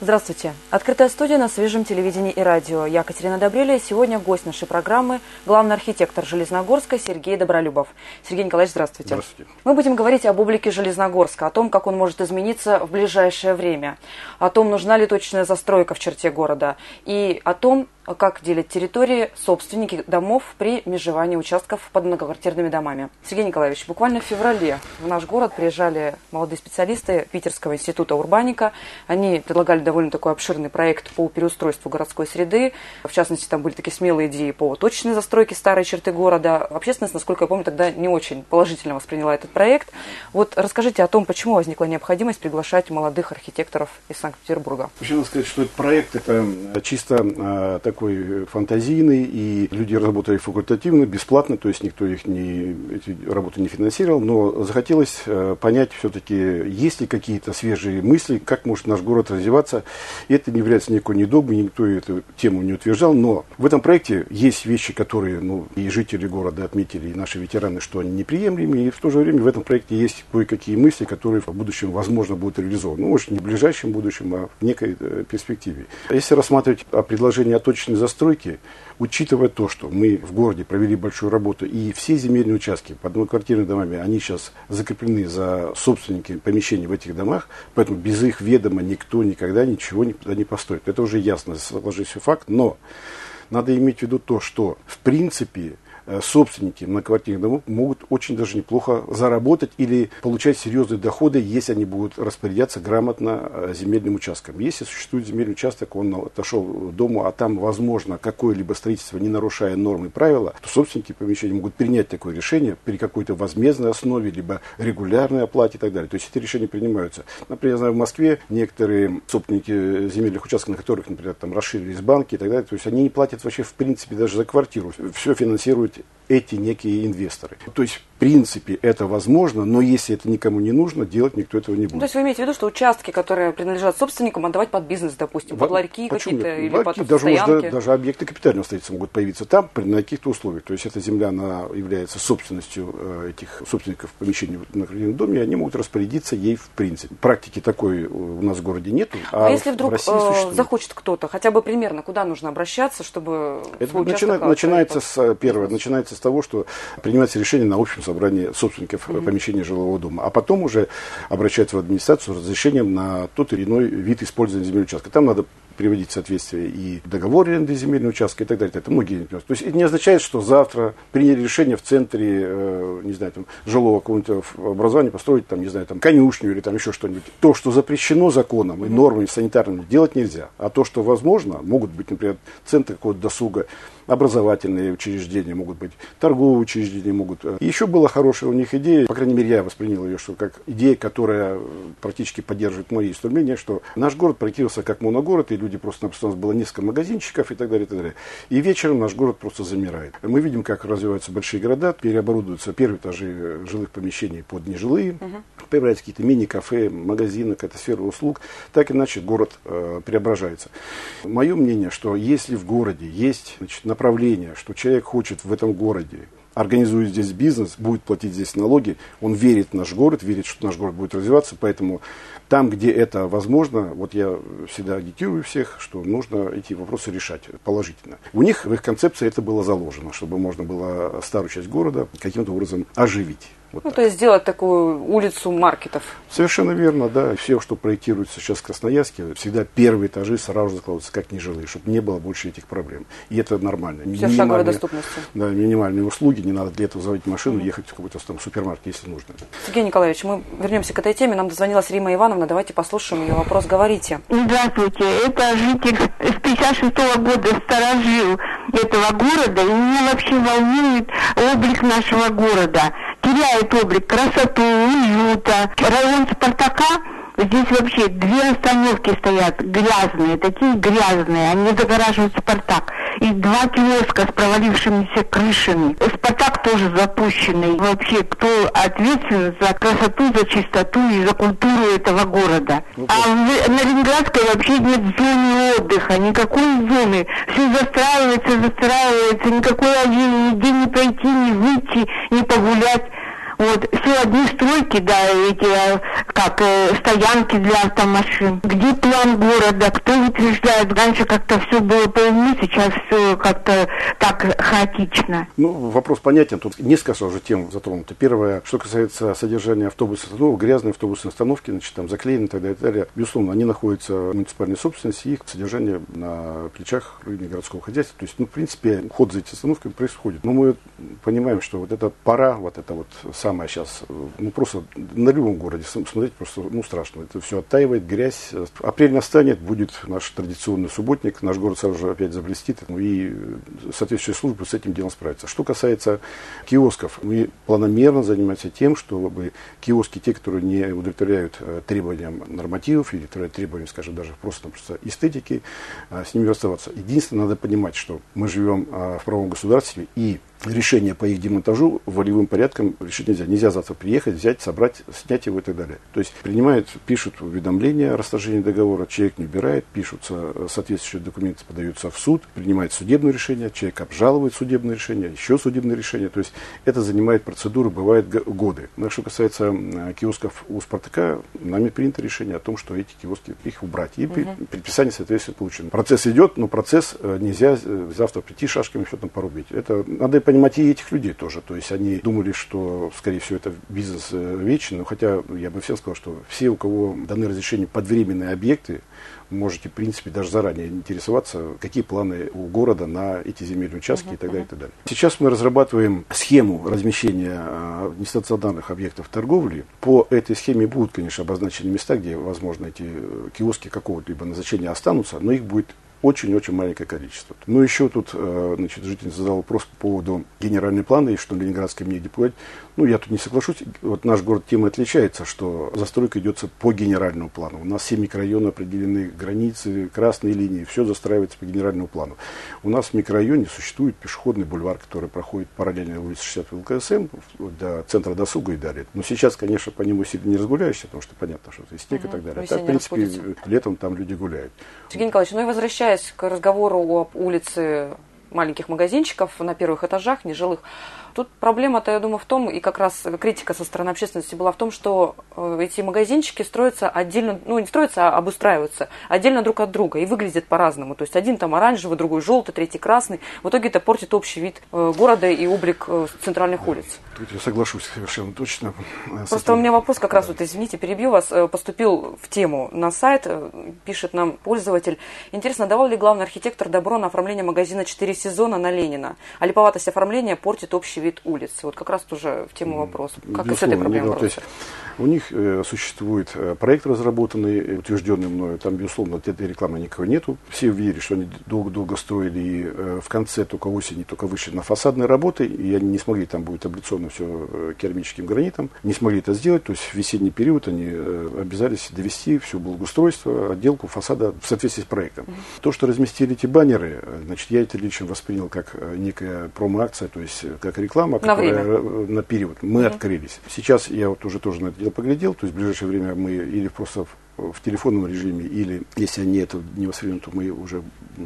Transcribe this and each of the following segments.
Здравствуйте. Открытая студия на свежем телевидении и радио. Я Катерина Добрелия. Сегодня гость нашей программы – главный архитектор Железногорска Сергей Добролюбов. Сергей Николаевич, здравствуйте. Здравствуйте. Мы будем говорить об облике Железногорска, о том, как он может измениться в ближайшее время, о том, нужна ли точная застройка в черте города, и о том, как делят территории собственники домов при межевании участков под многоквартирными домами. Сергей Николаевич, буквально в феврале в наш город приезжали молодые специалисты Питерского института урбаника. Они предлагали довольно такой обширный проект по переустройству городской среды. В частности, там были такие смелые идеи по точной застройке старой черты города. Общественность, насколько я помню, тогда не очень положительно восприняла этот проект. Вот расскажите о том, почему возникла необходимость приглашать молодых архитекторов из Санкт-Петербурга. Вообще, надо сказать, что этот проект это чисто такой фантазийный, и люди работали факультативно, бесплатно, то есть никто эти работы не финансировал, но захотелось понять все-таки, есть ли какие-то свежие мысли, как может наш город развиваться. И это не является никакой не догмой, никто эту тему не утверждал, но в этом проекте есть вещи, которые и жители города отметили, и наши ветераны, что они неприемлемы, и в то же время в этом проекте есть кое-какие мысли, которые в будущем, возможно, будут реализованы. Ну, может, не в ближайшем будущем, а в некой перспективе. Если рассматривать предложение о точной застройки, учитывая то, что мы в городе провели большую работу, и все земельные участки под многоквартирными домами, они сейчас закреплены за собственники помещений в этих домах, поэтому без их ведома никто никогда ничего не построит. Это уже ясно, сложившийся факт, но надо иметь в виду то, что в принципе собственники многоквартирных домов могут очень даже неплохо заработать или получать серьезные доходы, если они будут распорядиться грамотно земельным участком. Если существует земельный участок, он отошел к дому, а там возможно какое-либо строительство, не нарушая нормы и правила, то собственники помещений могут принять такое решение при какой-то возмездной основе, либо регулярной оплате и так далее. То есть эти решения принимаются. Например, я знаю, в Москве некоторые собственники земельных участков, на которых, например, там расширились банки и так далее, то есть они не платят вообще в принципе даже за квартиру. Все финансируют эти некие инвесторы. То есть, в принципе, это возможно, но если это никому не нужно, делать никто этого не будет. То есть вы имеете в виду, что участки, которые принадлежат собственникам, отдавать под бизнес, допустим, под ларьки какие-то или под стоянки? Даже объекты капитального строительства могут появиться там на каких-то условиях. То есть, эта земля, она является собственностью этих собственников помещений на кредитном доме, и они могут распорядиться ей в принципе. Практики такой у нас в городе нету. А если вдруг захочет кто-то, хотя бы примерно, куда нужно обращаться, чтобы это начинается с того, что принимается решение на общем собрании собственников помещения жилого дома, а потом уже обращаются в администрацию с разрешением на тот или иной вид использования земельного участка. Там надо приводить в соответствие и договор аренды земельного участка и так далее. Это многие. То есть это не означает, что завтра приняли решение в центре, не знаю, там, жилого какого-нибудь образования построить, там, не знаю, там, конюшню или там еще что-нибудь. То, что запрещено законом и нормами санитарными, делать нельзя. А то, что возможно, могут быть, например, центры какого-то досуга, образовательные учреждения могут быть, торговые учреждения могут. И еще была хорошая у них идея, по крайней мере, я воспринял ее, что как идея, которая практически поддерживает мои стремления, что наш город проектировался как моногород, и люди просто, у нас было несколько магазинчиков и так далее, и так далее. И вечером наш город просто замирает. Мы видим, как развиваются большие города, переоборудуются первые этажи жилых помещений под нежилые, появляются какие-то мини-кафе, магазины, какая-то сфера услуг. Так иначе город преображается. Мое мнение, что если в городе есть направление, что человек хочет в этом городе, организует здесь бизнес, будет платить здесь налоги, он верит в наш город, верит, что наш город будет развиваться, поэтому там, где это возможно, вот я всегда агитирую всех, что нужно эти вопросы решать положительно. У них, в их концепции это было заложено, чтобы можно было старую часть города каким-то образом оживить. Вот то есть сделать такую улицу маркетов. Совершенно верно, да. Все, что проектируется сейчас в Красноярске, всегда первые этажи сразу закладываются как нежилые, чтобы не было больше этих проблем. И это нормально. Все в шаговой доступности. Да, минимальные услуги, не надо для этого заводить машину, ехать в какой-то там супермаркет, если нужно. Сергей Николаевич, мы вернемся к этой теме. Нам дозвонилась Рима Ивановна. Давайте послушаем ее вопрос. Говорите. Здравствуйте. Это житель с 56-го года, старожил этого города. И меня вообще волнует облик нашего города. Теряет облик, красоту, уюта. Район Спартака, здесь вообще 2 остановки стоят грязные, такие грязные, они загораживают Спартак. И 2 киоска с провалившимися крышами. Спартак тоже запущенный. Вообще, кто ответственен за красоту, за чистоту и за культуру этого города? А на Ленинградской вообще нет зоны отдыха, никакой зоны. Все застраивается, никакой аллеи, нигде не пройти, не выйти, не погулять. Вот, все одни стройки, да, эти, стоянки для автомашин. Где план города, кто утверждает? Раньше как-то все было по уму, сейчас все как-то так хаотично. Вопрос понятен. Тут несколько уже тем затронуто. Первое, что касается содержания автобусных остановок, грязные автобусные остановки, там заклеены и так далее. Безусловно, они находятся в муниципальной собственности, их содержание на плечах городского хозяйства. То есть, в принципе, уход за эти остановками происходит. Но мы понимаем, что вот эта пора, вот это вот самое сейчас, просто на любом городе смотреть просто, страшно. Это все оттаивает, грязь. Апрель настанет, будет наш традиционный субботник, наш город сразу же опять заблестит, и соответствующие службы с этим делом справятся. Что касается киосков, мы планомерно занимаемся тем, чтобы киоски, те, которые не удовлетворяют требованиям нормативов или требованиям, скажем, даже просто эстетики, с ними расставаться. Единственное, надо понимать, что мы живем в правовом государстве, и решение по их демонтажу волевым порядком решить нельзя. Нельзя завтра приехать, взять, собрать, снять его и так далее. То есть пишут уведомление о расторжении договора, человек не убирает, пишутся соответствующие документы, подаются в суд, принимает судебное решение, человек обжалует судебное решение, еще судебное решение. То есть это занимает процедуру, бывает годы. Но что касается киосков у «Спартака», нами принято решение о том, что эти киоски, их убрать. И предписание, соответственно, получено. Процесс идет, но процесс нельзя завтра прийти шашками все там порубить. Это надо понимать и этих людей тоже. То есть они думали, что, скорее всего, это бизнес вечный. Но хотя я бы всем сказал, что все, у кого даны разрешения под временные объекты, можете, в принципе, даже заранее интересоваться, какие планы у города на эти земельные участки и так далее, и так далее. Сейчас мы разрабатываем схему размещения нестационарных объектов торговли. По этой схеме будут, конечно, обозначены места, где, возможно, эти киоски какого-либо назначения останутся, но их будет очень-очень маленькое количество. Но еще тут, житель задал вопрос по поводу генерального плана, и что на Ленинградской мне негде пугать. Я тут не соглашусь. Вот наш город тем и отличается, что застройка идется по генеральному плану. У нас 7 микрорайонов определены, границы, красные линии, все застраивается по генеральному плану. У нас в микрорайоне существует пешеходный бульвар, который проходит параллельно улице 60 ЛКСМ до центра досуга и далее. Но сейчас, конечно, по нему сильно не разгуляешься, потому что понятно, что это снег и так далее. Так, в принципе, летом там люди гуляют. Сергей Николаевич, и возвращаясь к разговору об улице маленьких магазинчиков на первых этажах, нежилых, тут проблема-то, я думаю, в том, и как раз критика со стороны общественности была в том, что эти магазинчики строятся отдельно, не строятся, а обустраиваются отдельно друг от друга и выглядят по-разному. То есть один там оранжевый, другой желтый, третий красный. В итоге это портит общий вид города и облик центральных улиц. Тут я соглашусь совершенно точно. Просто у меня вопрос как раз, извините, перебью вас, поступил в тему на сайт, пишет нам пользователь. Интересно, давал ли главный архитектор добро на оформление магазина 4 сезона на Ленина? А липоватость оформления портит общий вид улиц. Вот как раз тоже в тему вопроса. Как и с этой проблемой бороться? У них существует проект, разработанный, утвержденный мною. Там, безусловно, этой рекламы никакой нету. Все видели, что они долго-долго строили, и в конце только осени только вышли на фасадные работы, и они не смогли, там будет облицовано все керамическим гранитом, не смогли это сделать. То есть в весенний период они обязались довести все благоустройство, отделку фасада в соответствии с проектом. То, что разместили эти баннеры, я это лично воспринял как некая промо-акция, то есть как реклама, которая на период. Мы открылись. Сейчас я вот уже тоже на это дело поглядел, то есть в ближайшее время мы или просто в телефонном режиме, или если они это не воспримут, то мы уже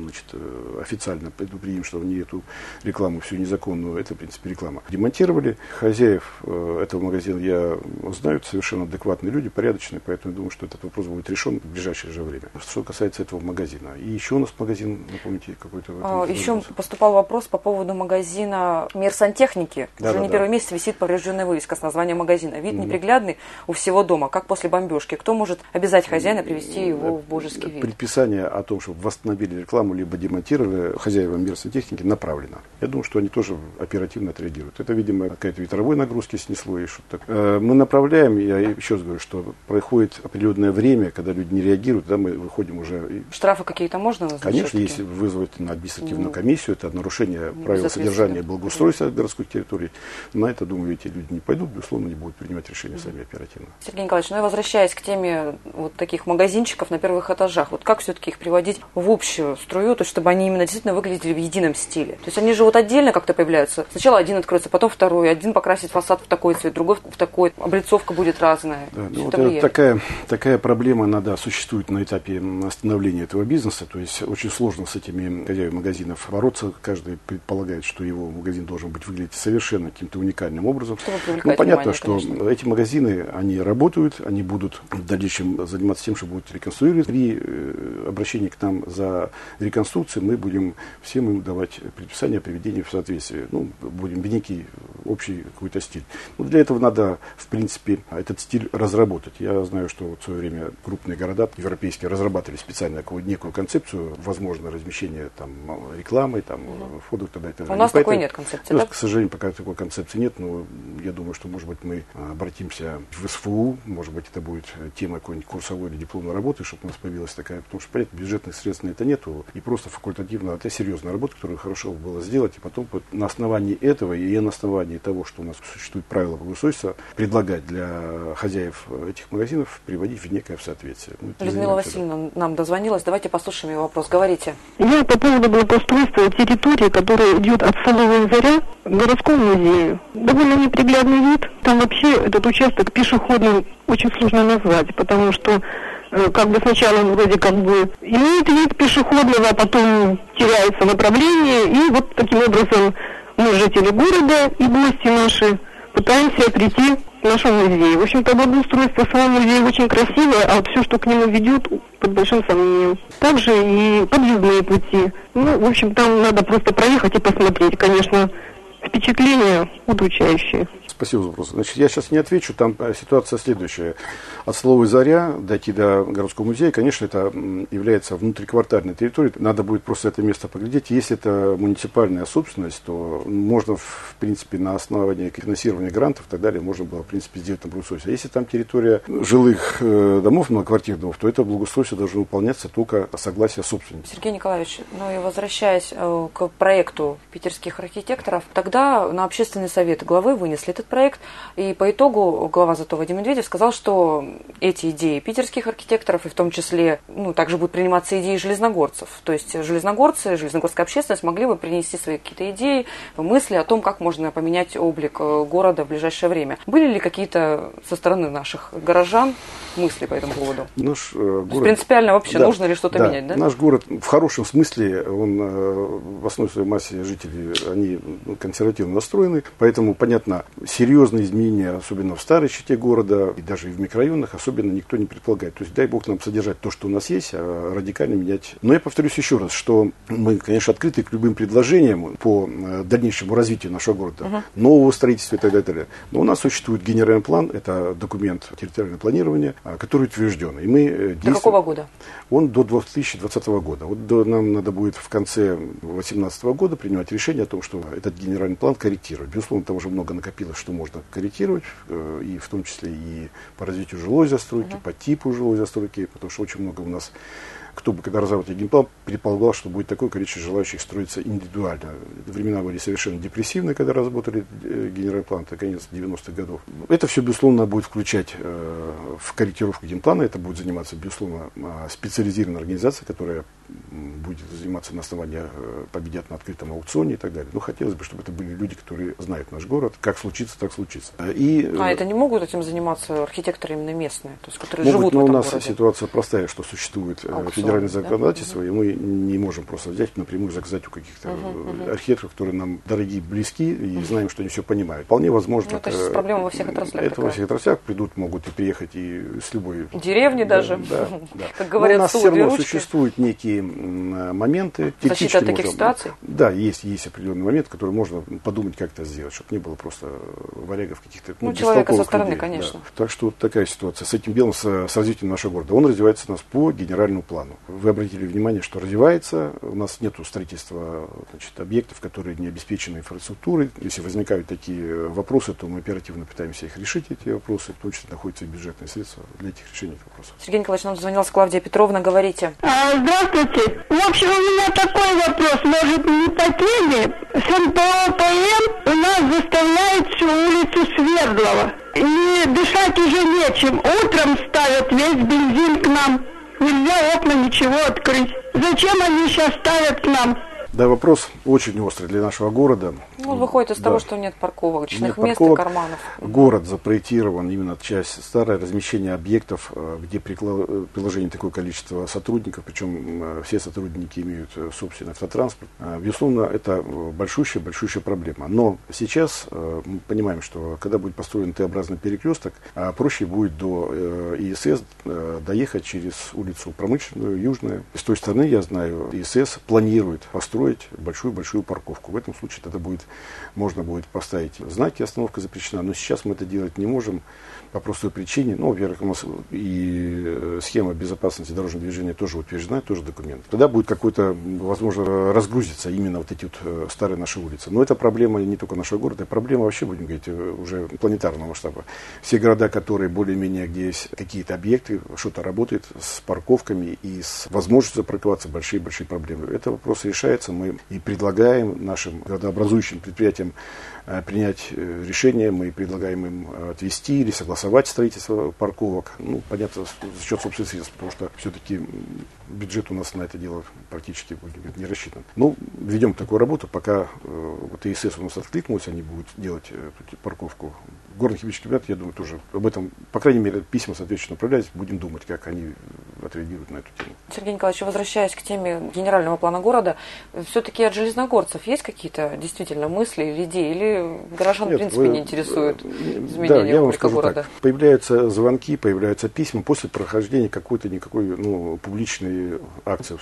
официально предупредим, что они эту рекламу всю незаконную, это в принципе реклама. Демонтировали. Хозяев этого магазина я знаю, совершенно адекватные люди, порядочные, поэтому я думаю, что этот вопрос будет решен в ближайшее же время. Что касается этого магазина. И еще у нас магазин, напомните, какой-то... Еще поступал вопрос по поводу магазина «Мир сантехники». Уже не первый месяц висит поврежденная вывеска с названием магазина. Вид неприглядный у всего дома, как после бомбежки. Кто может обязать хозяина привести его в божеский вид? Предписание о том, чтобы восстановили рекламу, либо демонтировали хозяевам «Мира сантехники», направлено. Я думаю, что они тоже оперативно отреагируют. Это, видимо, какая-то ветровой нагрузки снесло и что-то такое. Мы направляем, я еще раз говорю, что проходит определенное время, когда люди не реагируют, да, мы выходим уже... Штрафы какие-то можно назначить? Конечно, если вызвать на административную комиссию, это нарушение правил содержания и благоустройства городской территории. На это, думаю, эти люди не пойдут, безусловно, не будут принимать решения сами оперативно. Сергей Николаевич, возвращаясь к теме вот таких магазинчиков на первых этажах. Вот как все-таки их приводить в общую струю, то есть чтобы они именно действительно выглядели в едином стиле. То есть они же вот отдельно как-то появляются. Сначала один откроется, потом второй. Один покрасит фасад в такой цвет, другой в такой. Облицовка будет разная. Да, ну вот такая проблема, она существует на этапе становления этого бизнеса. То есть очень сложно с этими хозяевами магазинов бороться. Каждый предполагает, что его магазин должен быть выглядеть совершенно каким-то уникальным образом. Ну, понятно, что эти магазины, они работают, они будут в дальнейшем заниматься тем, что будут реконструировать. При обращении к нам за реконструкцией мы будем всем им давать предписание о приведении в соответствие. Ну, будем в некий общий какой-то стиль. Но для этого надо, в принципе, этот стиль разработать. Я знаю, что вот в свое время крупные города европейские разрабатывали специально некую концепцию, возможно, размещение там рекламы, там, фото и так далее. У нас такой нет концепции, да? К сожалению, пока такой концепции нет, но я думаю, что, может быть, мы обратимся в СФУ, может быть, это будет тема какой-нибудь курсовой или дипломной работы, чтобы у нас появилась такая, потому что, понятно, бюджетных средств на это нету, и просто факультативно, это серьезная работа, которую хорошо было сделать, и потом на основании этого и на основании того, что у нас существует правила благоустройства, предлагать для хозяев этих магазинов приводить в некое соответствие. Людмила Васильевна нам дозвонилась, давайте послушаем ее вопрос, говорите. Я по поводу благоустройства территории, которая идет от Садовой Заря к городскому музею. Довольно неприглядный вид. Там вообще этот участок пешеходным очень сложно назвать, потому что как бы сначала он вроде как бы имеет вид пешеходного, а потом теряется направление. И вот таким образом мы, жители города и гости наши, пытаемся прийти к нашему музею. В общем-то, благоустройство самого музея очень красивое, а вот все, что к нему ведет, под большим сомнением. Также и подъездные пути. Ну, в общем, там надо просто проехать и посмотреть. Конечно, впечатления удручающие. Спасибо за вопрос. Значит, я сейчас не отвечу, там ситуация следующая. От Садовой Заря дойти до городского музея, конечно, это является внутриквартальной территорией. Надо будет просто это место поглядеть. Если это муниципальная собственность, то можно, в принципе, на основании финансирования грантов и так далее, можно было, в принципе, сделать там благоустройство. А если там территория жилых домов, многоквартирных домов, то это благоустройство должно выполняться только согласие собственника. Сергей Николаевич, ну и возвращаясь к проекту питерских архитекторов, тогда на общественный совет главы вынесли этот проект, и по итогу глава ЗАТО Вадим Медведев сказал, что эти идеи питерских архитекторов, и в том числе, также будут приниматься идеи железногорцев. То есть железногорцы, железногорская общественность могли бы принести свои какие-то идеи, мысли о том, как можно поменять облик города в ближайшее время. Были ли какие-то со стороны наших горожан мысли по этому поводу? Наш город, принципиально вообще нужно ли что-то менять, да? Наш город в хорошем смысле, он в основной своей массе жителей, они консервативно настроены, поэтому, понятно, серьезные изменения, особенно в старой черте города и даже и в микрорайонах, особенно никто не предполагает. То есть, дай бог нам содержать то, что у нас есть, а радикально менять. Но я повторюсь еще раз, что мы, конечно, открыты к любым предложениям по дальнейшему развитию нашего города, нового строительства и так далее. Но у нас существует генеральный план, это документ территориального планирования, который утвержден. И мы до какого года? Он до 2020 года. Вот нам надо будет в конце 2018 года принимать решение о том, что этот генеральный план корректировать. Безусловно, там уже много накопилось, что можно корректировать, и в том числе и по развитию жилой застройки, по типу жилой застройки, потому что очень много у нас, кто бы когда разработал генплан, предполагал, что будет такое количество желающих строиться индивидуально. Времена были совершенно депрессивные, когда разработали генеральный план, это конец 90-х годов. Это все, безусловно, будет включать в корректировку генплана, это будет заниматься, безусловно, специализированная организация, которая будет заниматься на основании, победят на открытом аукционе и так далее. Но хотелось бы, чтобы это были люди, которые знают наш город, как случится, так случится. Это не могут этим заниматься архитекторы именно местные, то есть, которые живут в этом городе? Но у нас ситуация простая, что существует федеральное законодательство, и мы не можем просто взять напрямую заказать у каких-то архитекторов, которые нам дорогие, близки, и знаем, что они все понимают. Вполне возможно. Это же проблема во всех отраслях. Это во всех отраслях придут, могут и приехать и с любой... Деревни даже, как говорят, у нас все равно существуют некие моменты. Защита от таких ситуаций? Да, есть определенный момент, который можно подумать, как это сделать, чтобы не было просто варягов каких-то... человека со стороны, конечно. Да. Так что вот такая ситуация с этим делом, с развитием нашего города. Он развивается у нас по генеральному плану. Вы обратили внимание, что развивается. У нас нет строительства объектов, которые не обеспечены инфраструктурой. Если возникают такие вопросы, то мы оперативно пытаемся их решить, эти вопросы. В том числе находятся и бюджетные средства для этих решений этих вопросов. Сергей Николаевич, нам звонилась Клавдия Петровна, говорите. Здравствуйте. В общем, у меня такой вопрос, может, не по теме. СНПО ПМ у нас заставляет всю улицу Свердлова. И дышать Дышать уже нечем. Утром ставят весь бензин к нам. Нельзя окна, ничего открыть. Зачем они сейчас ставят к нам? Да, вопрос очень острый для нашего города. Ну, выходит из того, что нет парковочных мест и карманов. Город запроектирован, именно часть старая, размещение объектов, где при приложении такое количество сотрудников, причем все сотрудники имеют собственный автотранспорт. Безусловно, это большущая проблема. Но сейчас мы понимаем, что когда будет построен Т-образный перекресток, проще будет до ИСС доехать через улицу Промышленную, Южную. С той стороны, я знаю, ИСС планирует построить большую парковку. В этом случае тогда можно будет поставить знаки «Остановка запрещена», но сейчас мы это делать не можем по простой причине. Ну, во-первых, у нас и схема безопасности дорожного движения тоже утверждена, тоже документ. Тогда будет какой-то, возможно, разгрузиться именно вот эти вот старые наши улицы. Но это проблема не только нашего города, это проблема вообще, будем говорить, уже планетарного масштаба. Все города, которые более-менее, где есть какие-то объекты, что-то работает с парковками и с возможностью запарковаться, большие проблемы. Это вопрос решается. Мы и предлагаем нашим градообразующим предприятиям принять решение, мы предлагаем им отвести или согласовать строительство парковок. Ну, понятно, за счет собственных средств, потому что все-таки бюджет у нас на это дело практически не рассчитан. Ну, ведем такую работу, пока вот ИСС у нас откликнулся, они будут делать эту парковку. Горно-химический комбинат, я думаю, тоже об этом, по крайней мере, письма соответственно направлялись, будем думать, как они отреагируют на эту тему. Сергей Николаевич, возвращаясь к теме генерального плана города, все-таки от железногорцев есть какие-то действительно мысли или идеи, или горожан, в принципе, не интересуют изменения облика города? Так, появляются звонки, появляются письма после прохождения какой-то-никакой публичной акции.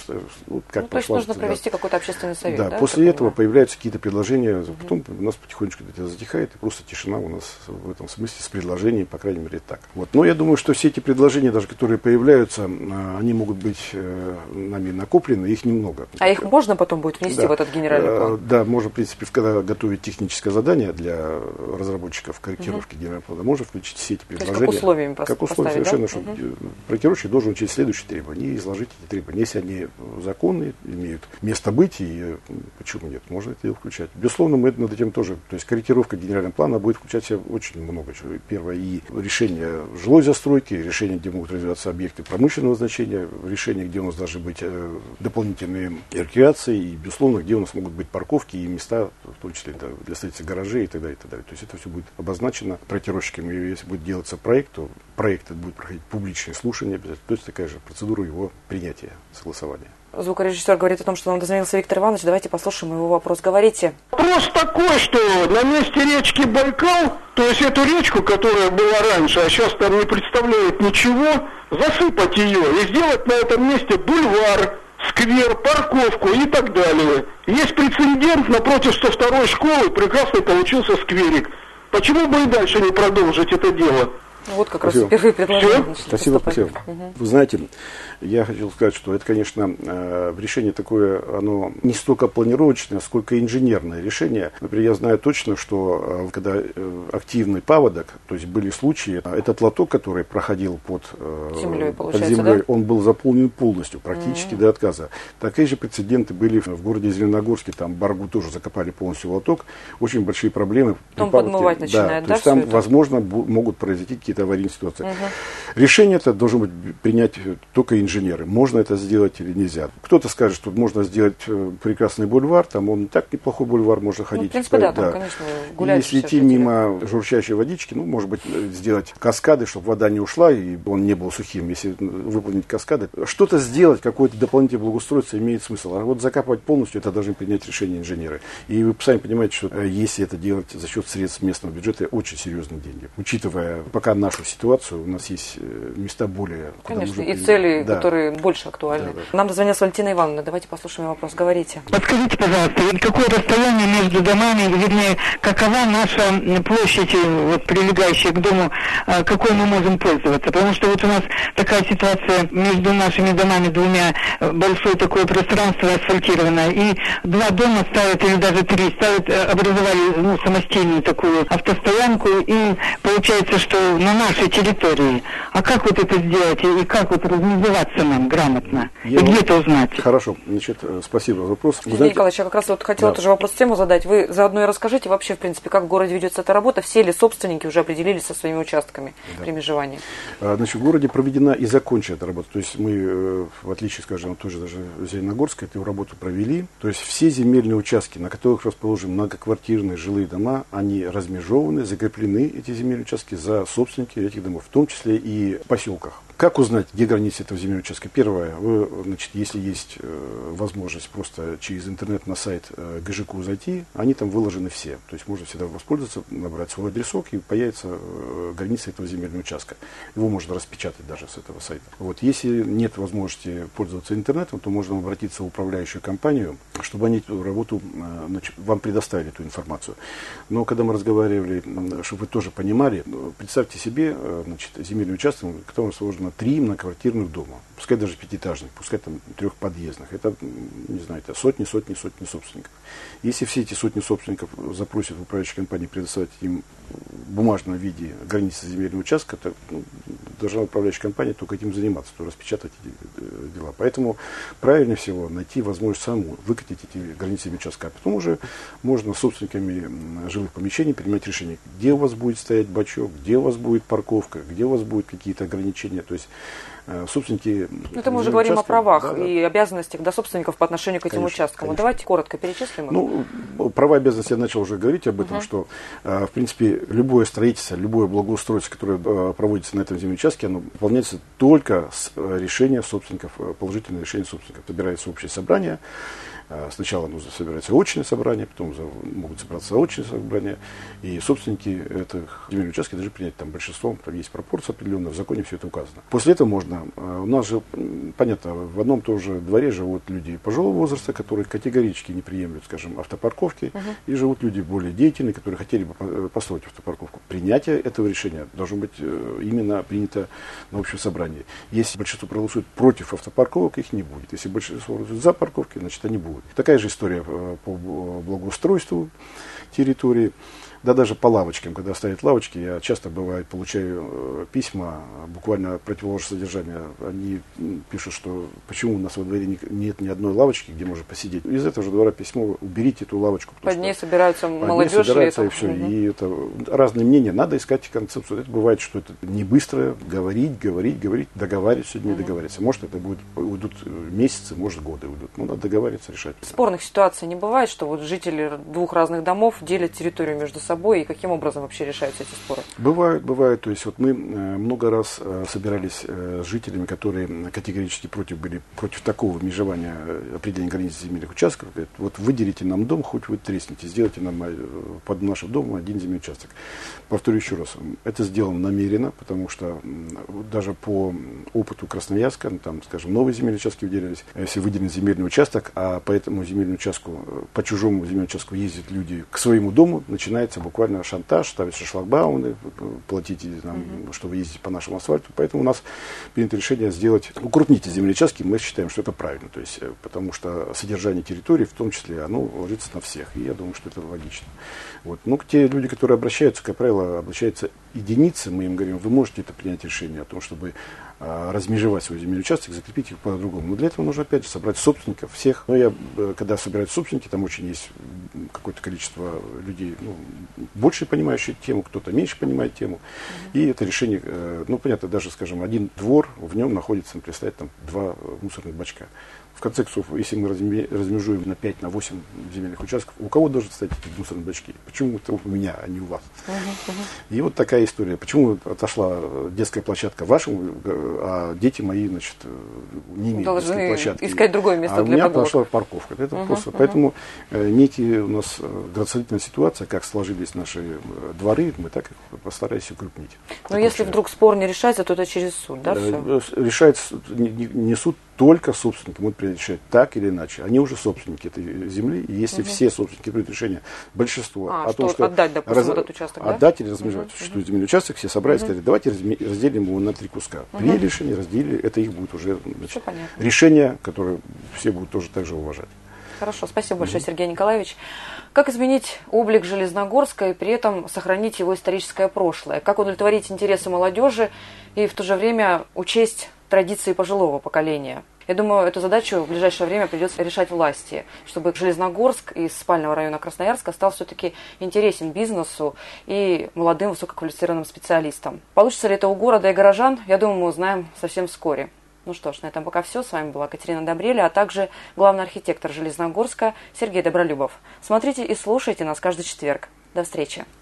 То есть нужно провести какой-то общественный совет, да? После этого появляются какие-то предложения, потом у нас потихонечку это затихает, и просто тишина у нас в этом смысле с предложением, по крайней мере, так. Вот. Но я думаю, что все эти предложения, даже которые появляются, они могут быть нами накоплены, их немного. А их можно потом будет внести в этот генеральный план? Да, можно, в принципе, когда готовить техническое задание для разработчиков корректировки генерального плана, можно включить все эти предложения. То есть как условиями как условие, совершенно, что проектировщик должен учесть следующие требования и изложить эти требования. Если они законные, имеют место быть, и почему нет, можно это дело включать. Безусловно, мы над этим тоже, то есть корректировка генерального плана будет включать в себя очень много чего. Первое, и решение жилой застройки, решение, где могут развиваться объекты промышленного значения, решение, где у нас должны быть дополнительные рекреации, и, безусловно, где у нас могут быть парковки и места, в том числе для строительства гаражей и так далее, и так далее. То есть это все будет обозначено проектировщиками. И если будет делаться проект, то проект будет проходить публичные слушания обязательно. То есть такая же процедура его принятия, согласования. Звукорежиссер говорит о том, что нам дозвонился Виктор Иванович. Давайте послушаем его вопрос. Говорите. Вопрос такой, что на месте речки Байкал, то есть эту речку, которая была раньше, а сейчас там не представляет ничего, засыпать ее и сделать на этом месте бульвар, сквер, парковку и так далее. Есть прецедент, напротив 102-й школы прекрасно получился скверик. Почему бы и дальше не продолжить это дело? Вот как раз первые предложения. Спасибо. Вы знаете, я хотел сказать, что это, конечно, решение такое, оно не столько планировочное, сколько инженерное решение. Например, я знаю точно, что когда активный паводок, то есть были случаи, этот лоток, который проходил под землей, он был заполнен полностью, практически до отказа. Такие же прецеденты были в городе Зеленогорске, там Баргу тоже закопали полностью лоток, очень большие проблемы. Потом подмывать начинает, то есть там, возможно, могут произойти какие-то аварийные ситуации. Решение это должен быть принять только инженеры. Можно это сделать или нельзя. Кто-то скажет, что можно сделать прекрасный бульвар, там он так неплохой бульвар, можно ходить. В принципе, да, там, конечно, гулять. Если идти мимо журчащей водички, может быть, сделать каскады, чтобы вода не ушла и он не был сухим. Если выполнить каскады, что-то сделать, какое-то дополнительное благоустройство имеет смысл. А вот закапывать полностью, это должны принять решение инженеры. И вы сами понимаете, что если это делать за счет средств местного бюджета, очень серьезные деньги. Учитывая пока нашу ситуацию, у нас есть места более... Конечно, и цели, которые больше актуальны. Да. Нам дозвонилась Валентина Ивановна. Давайте послушаем вопрос. Говорите. Подскажите, пожалуйста, какое расстояние между домами, вернее, какова наша площадь, прилегающая к дому, какой мы можем пользоваться? Потому что вот у нас такая ситуация между нашими домами двумя, большое такое пространство асфальтированное, и два дома ставят, или даже три, образовали самостийную такую автостоянку, и получается, что на нашей территории. А как вот это сделать и как вот организоваться нам грамотно? И где это узнать? Хорошо, значит, спасибо за вопрос. Евгений Николаевич, я как раз вот хотела тоже вопрос тему задать. Вы заодно и расскажите вообще, в принципе, как в городе ведется эта работа, все ли собственники уже определились со своими участками при межевании? Значит, в городе проведена и закончена эта работа. То есть мы, в отличие, скажем, тоже даже Зеленогорска, эту работу провели. То есть все земельные участки, на которых расположены многоквартирные жилые дома, они размежованы, закреплены, эти земельные участки, за собственники этих домов, в том числе и в поселках. Как узнать, где границы этого земельного участка? Первое, значит, если есть возможность просто через интернет на сайт ГЖКУ зайти, они там выложены все. То есть можно всегда воспользоваться, набрать свой адресок, и появится граница этого земельного участка. Его можно распечатать даже с этого сайта. Вот. Если нет возможности пользоваться интернетом, то можно обратиться в управляющую компанию, чтобы они эту работу, вам предоставили эту информацию. Но когда мы разговаривали, чтобы вы тоже понимали, представьте себе, значит, земельный участок, в котором сложно 3 многоквартирных дома, пускай даже 5-этажных, пускай там 3-подъездных. Это, не знаю, это сотни собственников. Если все эти сотни собственников запросят в управляющей компании предоставить им в бумажном виде границы земельного участка, то должна управляющая компания только этим заниматься, то распечатать эти дела. Поэтому правильнее всего найти возможность самому выкатить эти границы земельного участка. А потом уже можно с собственниками жилых помещений принимать решение, где у вас будет стоять бачок, где у вас будет парковка, где у вас будут какие-то ограничения. То есть собственники... Это мы уже говорим о правах и обязанностях собственников по отношению к этим участкам. Вот давайте коротко перечислим их. Ну, права и обязанности, я начал уже говорить об этом, что, в принципе, любое строительство, любое благоустройство, которое проводится на этом земельном участке, оно выполняется только с решения собственников, положительное решение собственников. Собирается общее собрание. Сначала собирается очное собрание, потом могут собраться очные собрания, и собственники этих земельных участков должны принять там большинством, там есть пропорция определенная, в законе все это указано. После этого можно, у нас же, понятно, в одном и том же дворе живут люди пожилого возраста, которые категорически не приемлют, скажем, автопарковки, и живут люди более деятельные, которые хотели бы построить автопарковку. Принятие этого решения должно быть именно принято на общем собрании. Если большинство проголосует против автопарковок, их не будет. Если большинство проголосует за парковки, значит они будут. Такая же история по благоустройству территории. Да даже по лавочкам, когда ставят лавочки, я часто, бывает, получаю письма буквально противоположного содержания. Они пишут, что почему у нас во дворе нет ни одной лавочки, где можно посидеть. Из этого же двора письмо: уберите эту лавочку. Под ней собираются молодежь. И все. И это разные мнения. Надо искать концепцию. Это бывает, что это не быстро говорить, договариваться с людьми, договариваться. Может, это уйдут месяцы, может, годы уйдут. Но надо договариваться, решать. Спорных ситуаций не бывает, что вот жители двух разных домов делят территорию между собой, и каким образом вообще решаются эти споры? Бывает. То есть вот мы много раз собирались с жителями, которые категорически были против такого межевания определения границ земельных участков. Говорят, вот выделите нам дом, хоть вы тресните, сделайте нам под нашим домом один земельный участок. Повторю еще раз, это сделано намеренно, потому что даже по опыту Красноярска, там, скажем, новые земельные участки выделялись. Если выделен земельный участок, а по этому земельному участку, по чужому земельному участку ездят люди к своему дому, начинается буквально шантаж, ставятся шлагбауны, платите нам, что вы ездите по нашему асфальту. Поэтому у нас принято решение укрупнить эти земельные участки. Мы считаем, что это правильно. То есть, потому что содержание территории, в том числе, оно ложится на всех. И я думаю, что это логично. Вот. Но те люди, которые обращаются, как правило, обращаются единицы, мы им говорим: вы можете это принять решение о том, чтобы размежевать свой земельный участок, закрепить их по-другому. Но для этого нужно, опять же, собрать собственников всех. Но когда собирают собственники, там очень есть какое-то количество людей, больше понимающих тему, кто-то меньше понимает тему. И это решение, понятно, даже, скажем, один двор, в нем находится, представьте, там 2 мусорных бачка. В конце концов, если мы размежуем на 5, на 8 земельных участков, у кого должны стоять эти мусорные бачки? Почему это у меня, а не у вас? И вот такая история. Почему отошла детская площадка вашему, а дети мои, значит, не имеют детской площадки? Искать другое место для подвода. У меня пошла парковка. Это просто. Поэтому некие у нас градостроительная ситуация, как сложились наши дворы, мы так их постараемся укрупнить. Но если вдруг спор не решается, то это через суд, да? Решается не суд, только собственники могут принять решение так или иначе. Они уже собственники этой земли, и если все собственники примут решение, большинство о том, что отдать, допустим, этот участок, отдать или размежевать, существует земельный участок, все собрались, сказали: давайте разделим его на 3 куска. Приняли решение, разделили, это их будет уже решение, которое все будут тоже так же уважать. Хорошо, спасибо большое, Сергей Николаевич. Как изменить облик Железногорска и при этом сохранить его историческое прошлое? Как удовлетворить интересы молодежи и в то же время учесть традиции пожилого поколения? Я думаю, эту задачу в ближайшее время придется решать власти, чтобы Железногорск из спального района Красноярска стал все-таки интересен бизнесу и молодым высококвалифицированным специалистам. Получится ли это у города и горожан, я думаю, мы узнаем совсем вскоре. Ну что ж, на этом пока все. С вами была Катерина Добреля, а также главный архитектор Железногорска Сергей Добролюбов. Смотрите и слушайте нас каждый четверг. До встречи.